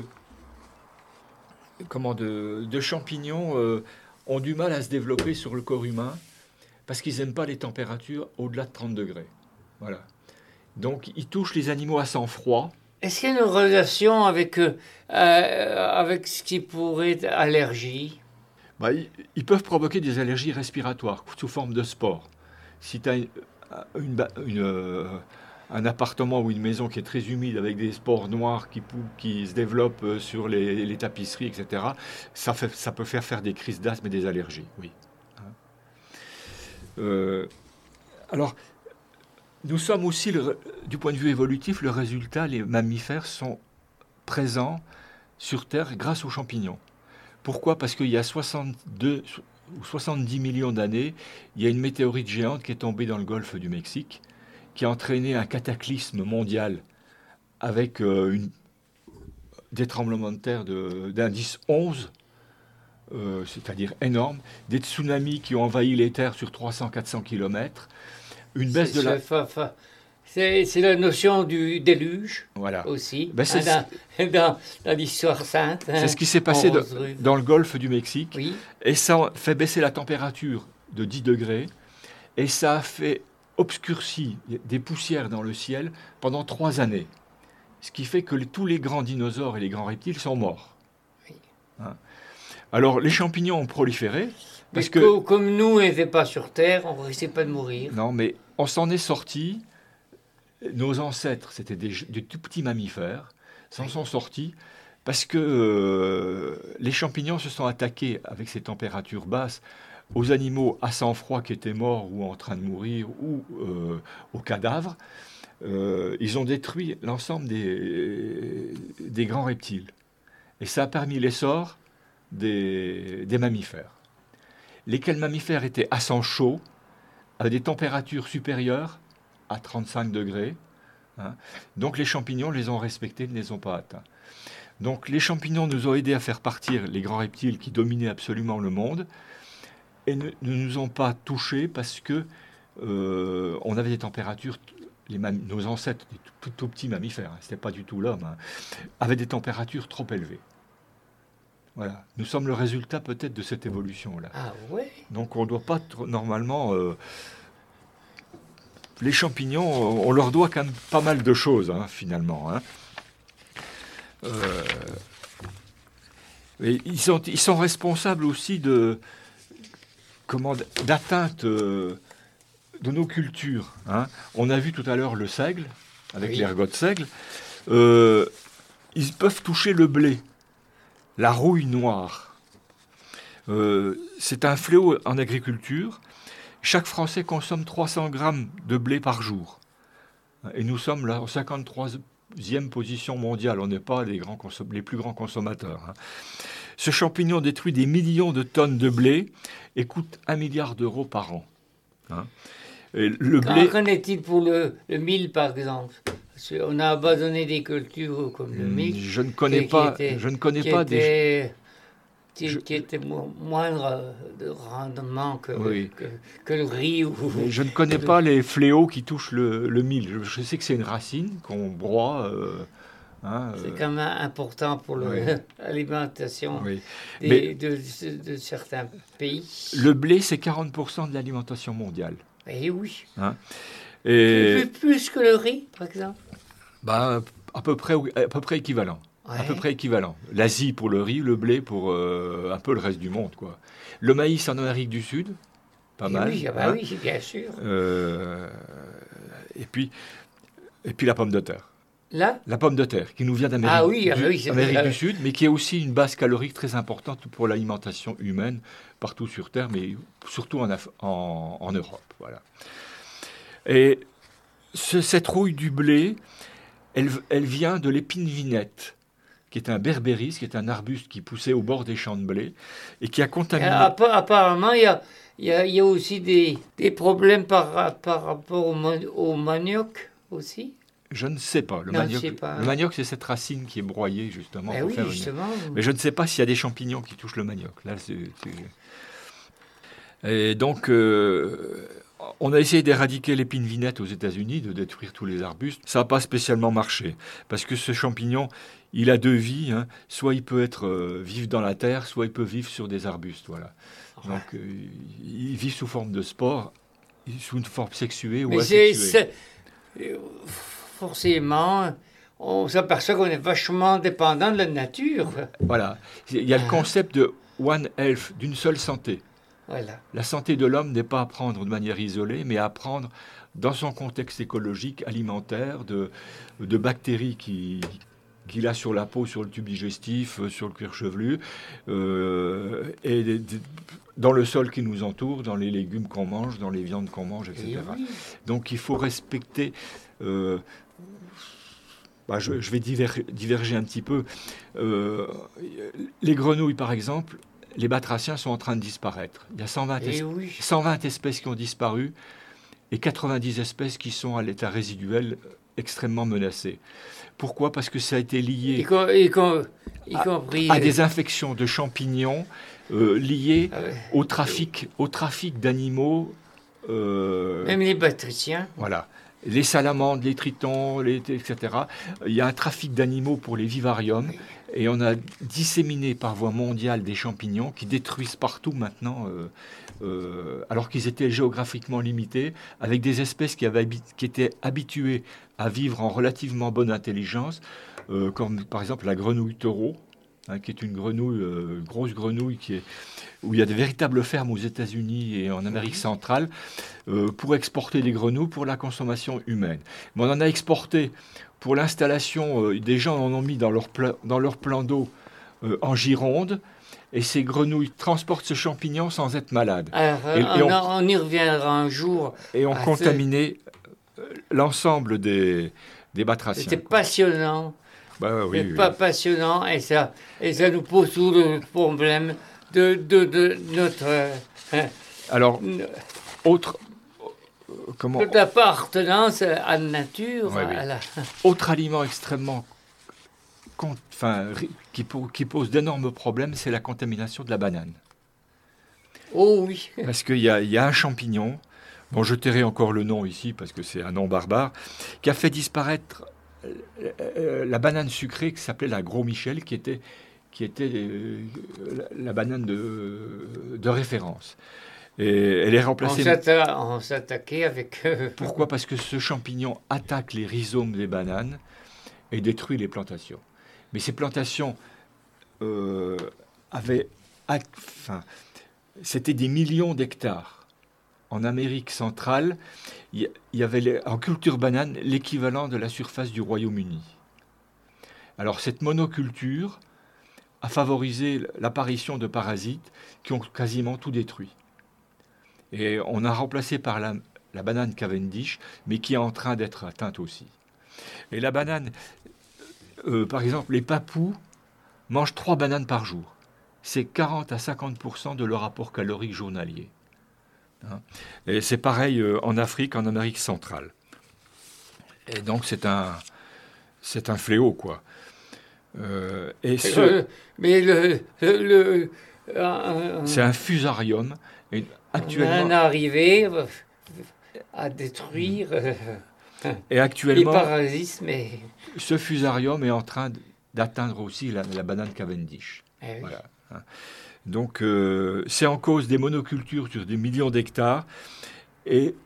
C: champignons ont du mal à se développer sur le corps humain parce qu'ils n'aiment pas les températures au-delà de 30 degrés. Voilà. Donc, ils touchent les animaux à sang froid.
A: Est-ce qu'il y a une relation avec ce qui pourrait être allergie?
C: Ils peuvent provoquer des allergies respiratoires sous forme de spores. Si tu as un appartement ou une maison qui est très humide avec des spores noires qui se développent sur les tapisseries, etc., ça peut faire des crises d'asthme et des allergies, oui. Alors, nous sommes aussi, du point de vue évolutif, le résultat, les mammifères sont présents sur Terre grâce aux champignons. Pourquoi ? Parce qu'il y a 62 ou 70 millions d'années, il y a une météorite géante qui est tombée dans le golfe du Mexique, qui a entraîné un cataclysme mondial avec des tremblements de terre d'indice 11, c'est-à-dire énorme, des tsunamis qui ont envahi les terres sur 300-400 km, une baisse de la...
A: C'est la notion du déluge,
C: voilà,
A: aussi, dans l'histoire sainte.
C: C'est ce qui s'est passé dans le golfe du Mexique,
A: oui.
C: Et ça a fait baisser la température de 10 degrés, et ça a fait obscurci des poussières dans le ciel pendant 3 années. Ce qui fait que tous les grands dinosaures et les grands reptiles sont morts.
A: Oui.
C: Hein? Alors, les champignons ont proliféré.
A: Parce que comme nous, on n'était pas sur Terre, on ne risquait pas de mourir.
C: Non, mais on s'en est sortis. Nos ancêtres, c'était des tout petits mammifères, s'en sont sortis parce que les champignons se sont attaqués avec ces températures basses aux animaux à sang froid qui étaient morts ou en train de mourir ou aux cadavres. Ils ont détruit l'ensemble des grands reptiles. Et ça a permis l'essor des mammifères. Lesquels mammifères étaient à sang chaud, à des températures supérieures à 35 degrés. Hein. Donc les champignons les ont respectés, ne les ont pas atteints. Donc les champignons nous ont aidés à faire partir les grands reptiles qui dominaient absolument le monde et ne nous ont pas touchés parce que on avait des températures, nos ancêtres, des tout petits mammifères, hein, c'était pas du tout l'homme, hein, avaient des températures trop élevées. Voilà. Nous sommes le résultat peut-être de cette évolution-là.
A: Ah ouais.
C: Donc on ne doit pas normalement... les champignons, on leur doit quand même pas mal de choses, hein, finalement. Hein. Ils sont responsables aussi d'atteinte de nos cultures. Hein. On a vu tout à l'heure le seigle, avec l'ergot de seigle. Ils peuvent toucher le blé, la rouille noire. C'est un fléau en agriculture. Chaque Français consomme 300 grammes de blé par jour. Et nous sommes là en 53e position mondiale. On n'est pas les plus grands consommateurs. Hein. Ce champignon détruit des millions de tonnes de blé et coûte 1 milliard d'euros par an. Hein. Et le blé...
A: Qu'en est-il pour le mil, par exemple ? On a abandonné des cultures comme le mil.
C: Je ne connais pas
A: qui était moindre de rendement que le riz.
C: Mais je ne connais pas les fléaux qui touchent le mil. Je sais que c'est une racine qu'on broie.
A: C'est quand même important pour l'alimentation de certains pays.
C: Le blé, c'est 40% de l'alimentation mondiale.
A: Eh oui.
C: Et
A: plus que le riz, par exemple.
C: À peu près équivalent.
A: Ouais.
C: À peu près équivalent. L'Asie pour le riz, le blé pour un peu le reste du monde, quoi. Le maïs en Amérique du Sud, pas mal.
A: Oui, oui, bien sûr.
C: Et puis la pomme de terre.
A: Là ?
C: La pomme de terre, qui nous vient d'Amérique
A: Amérique
C: du Sud, mais qui est aussi une base calorique très importante pour l'alimentation humaine, partout sur Terre, mais surtout en Europe. Voilà. Et cette rouille du blé, elle vient de l'épine vinette, qui est un berbéris, qui est un arbuste qui poussait au bord des champs de blé, et qui a contaminé...
A: Apparemment, il y a aussi des problèmes par rapport au manioc aussi.
C: Je ne sais pas. Le manioc, c'est cette racine qui est broyée, justement. Mais je ne sais pas s'il y a des champignons qui touchent le manioc. Là, Et donc, on a essayé d'éradiquer l'épine vinette aux États-Unis, de détruire tous les arbustes. Ça n'a pas spécialement marché, parce que ce champignon, il a 2 vies. Soit il peut vivre dans la terre, soit il peut vivre sur des arbustes. Voilà. Donc, il vit sous forme de spore, sous une forme sexuée ou asexuée.
A: Forcément, on s'aperçoit qu'on est vachement dépendant de la nature.
C: Voilà. Il y a le concept de One Health, d'une seule santé.
A: Voilà.
C: La santé de l'homme n'est pas à prendre de manière isolée, mais à prendre dans son contexte écologique, alimentaire, de bactéries qu'il a sur la peau, sur le tube digestif, sur le cuir chevelu, et dans le sol qui nous entoure, dans les légumes qu'on mange, dans les viandes qu'on mange, etc.
A: Oui.
C: Donc il faut respecter... je vais diverger un petit peu. Les grenouilles, par exemple, les batraciens sont en train de disparaître. Il y a 120 espèces qui ont disparu et 90 espèces qui sont à l'état résiduel extrêmement menacées. Pourquoi ? Parce que ça a été lié à des infections de champignons liées au trafic d'animaux.
A: Même les batraciens.
C: Voilà. Les salamandres, les tritons, etc. Il y a un trafic d'animaux pour les vivariums et on a disséminé par voie mondiale des champignons qui détruisent partout maintenant, alors qu'ils étaient géographiquement limités, avec des espèces qui étaient habituées à vivre en relativement bonne intelligence, comme par exemple la grenouille taureau, qui est une grosse grenouille où il y a de véritables fermes aux États-Unis et en Amérique centrale pour exporter des grenouilles pour la consommation humaine. Mais on en a exporté pour l'installation, des gens en ont mis dans leur plan d'eau en Gironde, et ces grenouilles transportent ce champignon sans être malades.
A: On y reviendra un jour.
C: Et ont contaminé l'ensemble des batraciens.
A: C'était passionnant. Passionnant, et ça nous pose tout le problème de notre notre appartenance à la nature.
C: Autre aliment extrêmement qui pose d'énormes problèmes, c'est la contamination de la banane.
A: Oh oui.
C: Parce qu'il y a un champignon, je tairai encore le nom ici parce que c'est un nom barbare, qui a fait disparaître la banane sucrée qui s'appelait la Gros Michel, qui était la banane de référence. Et elle est remplacée...
A: On s'attaquait avec...
C: Pourquoi ? Parce que ce champignon attaque les rhizomes des bananes et détruit les plantations. Mais ces plantations c'était des millions d'hectares. En Amérique centrale, il y avait en culture banane l'équivalent de la surface du Royaume-Uni. Alors cette monoculture a favorisé l'apparition de parasites qui ont quasiment tout détruit. Et on a remplacé par la banane Cavendish, mais qui est en train d'être atteinte aussi. Et la banane, par exemple, les Papous mangent 3 bananes par jour. C'est 40 à 50% de leur apport calorique journalier. Et c'est pareil en Afrique, en Amérique centrale. Et donc c'est un fléau, quoi. c'est un fusarium. Et actuellement,
A: on est arrivé à détruire
C: et actuellement,
A: les parasites. Mais...
C: ce fusarium est en train d'atteindre aussi la banane Cavendish.
A: Oui.
C: Voilà. Donc, c'est en cause des monocultures sur des millions d'hectares et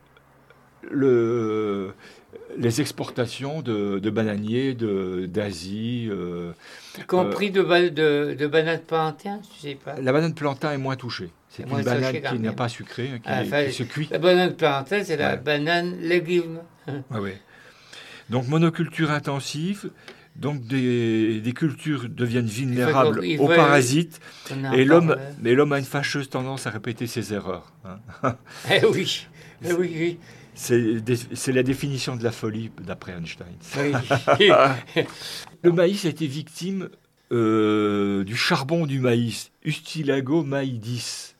C: les exportations de bananiers d'Asie.
A: Y compris de bananes plantain, tu sais pas.
C: La banane plantain est moins touchée. C'est une banane qui n'est pas sucrée, qui se cuit.
A: La banane plantain, c'est la banane légume.
C: Oui. Donc, monoculture intensive. Donc, des cultures deviennent vulnérables aux parasites. Et l'homme a une fâcheuse tendance à répéter ses erreurs.
A: Oui.
C: C'est la définition de la folie, d'après Einstein.
A: Oui.
C: Le maïs a été victime du charbon du maïs, Ustilago maïdis.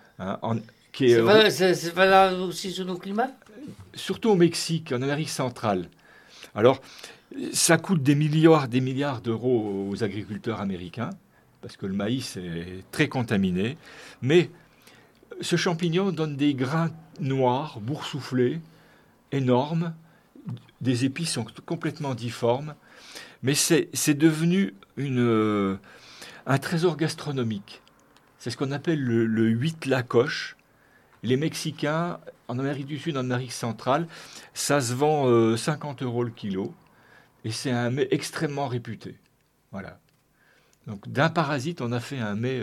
A: C'est valable aussi sur nos climats ?
C: Surtout au Mexique, en Amérique centrale. Alors, ça coûte des milliards d'euros aux agriculteurs américains, parce que le maïs est très contaminé. Mais ce champignon donne des grains noirs, boursouflés, énormes. Des épis sont complètement difformes. Mais c'est devenu un trésor gastronomique. C'est ce qu'on appelle le huit lacoche. Les Mexicains, en Amérique du Sud, en Amérique centrale, ça se vend 50 € le kilo. Et c'est un mets extrêmement réputé. Voilà. Donc, d'un parasite, on a fait un mets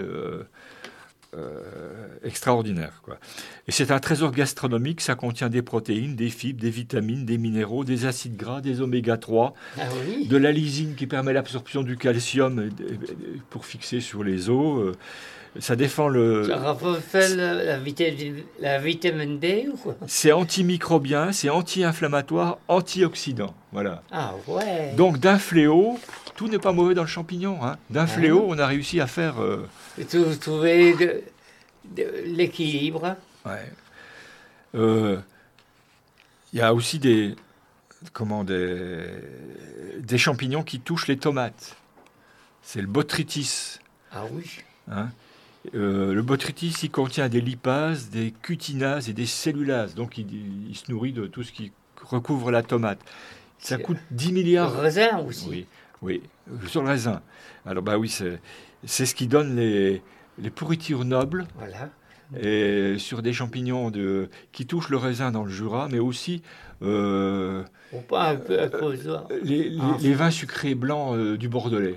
C: extraordinaire, quoi. Et c'est un trésor gastronomique. Ça contient des protéines, des fibres, des vitamines, des minéraux, des acides gras, des oméga 3, de la lysine qui permet l'absorption du calcium pour fixer sur les os. Ça défend
A: Ça fait la vitamine D ou quoi ?
C: C'est antimicrobien, c'est anti-inflammatoire, antioxydant. Voilà.
A: Ah ouais.
C: Donc d'un fléau, tout n'est pas mauvais dans le champignon. D'un fléau, on a réussi à faire...
A: trouver l'équilibre.
C: Ouais. Il y a aussi des champignons qui touchent les tomates. C'est le botrytis.
A: Ah oui.
C: Le botrytis, il contient des lipases, des cutinases et des cellulases. Donc, il se nourrit de tout ce qui recouvre la tomate. Ça coûte 10 milliards.
A: Le raisin aussi.
C: Oui, sur le raisin. Alors, oui, c'est ce qui donne les pourritures nobles.
A: Voilà.
C: Et sur des champignons qui touchent le raisin dans le Jura, mais aussi les vins sucrés blancs du Bordelais.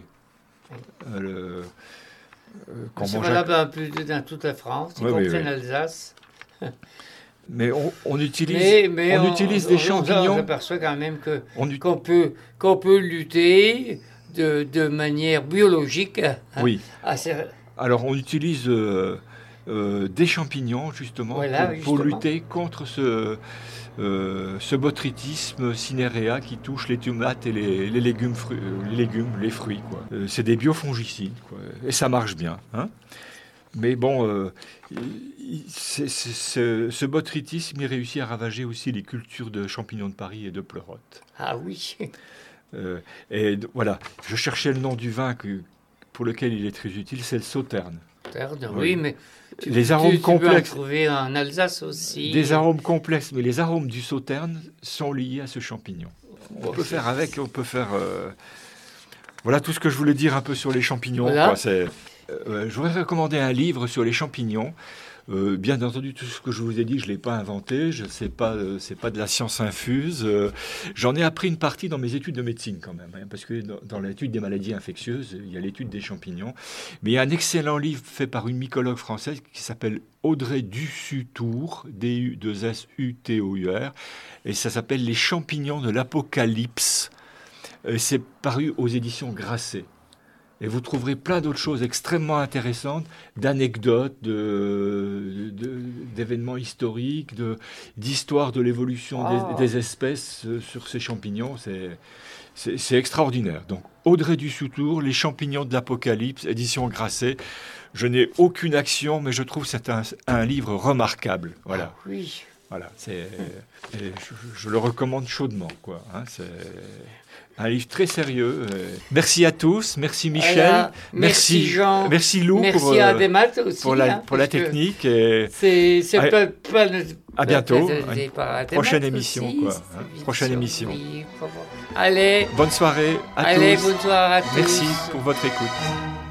A: C'est valable un peu dans toute la France, y compris en Alsace.
C: Mais on utilise des champignons.
A: On s'aperçoit quand même qu'on peut lutter de manière biologique.
C: Oui. Alors on utilise des champignons justement pour lutter contre ce botrytisme cinerea qui touche les tomates et les légumes, les fruits, quoi. C'est des biofongicides, quoi, et ça marche bien. Mais bon, ce botrytisme, il réussit à ravager aussi les cultures de champignons de Paris et de pleurotes.
A: Ah oui.
C: Et voilà, je cherchais le nom du vin pour lequel il est très utile, c'est le Sauterne.
A: Oui, mais
C: les arômes complexes.
A: Tu peux en trouver en Alsace aussi.
C: Des arômes complexes, mais les arômes du Sauterne sont liés à ce champignon. On peut faire avec, on peut faire... Voilà tout ce que je voulais dire un peu sur les champignons.
A: Voilà.
C: Je voudrais recommander un livre sur les champignons. Bien entendu, tout ce que je vous ai dit, je ne l'ai pas inventé. C'est pas de la science infuse. J'en ai appris une partie dans mes études de médecine quand même. Parce que dans l'étude des maladies infectieuses, il y a l'étude des champignons. Mais il y a un excellent livre fait par une mycologue française qui s'appelle Audrey Dussutour, D-U-2-S-U-T-O-U-R. Et ça s'appelle « Les champignons de l'Apocalypse ». C'est paru aux éditions Grasset. Et vous trouverez plein d'autres choses extrêmement intéressantes, d'anecdotes, d'événements historiques, d'histoires de l'évolution des espèces sur ces champignons. C'est extraordinaire. Donc, Audrey Dussutour, Les champignons de l'Apocalypse, édition Grasset. Je n'ai aucune action, mais je trouve que c'est un livre remarquable. Voilà.
A: Oui.
C: Voilà, je le recommande chaudement, quoi. Hein, c'est un livre très sérieux. Merci à tous, merci Michel,
A: voilà. Merci Jean,
C: merci Lou
A: merci à Demat aussi,
C: pour la technique. Et à bientôt, prochaine émission, quoi. Hein, prochaine émission.
A: Allez,
C: bonne soirée à tous.
A: Bonne soirée à tous.
C: Merci pour votre écoute.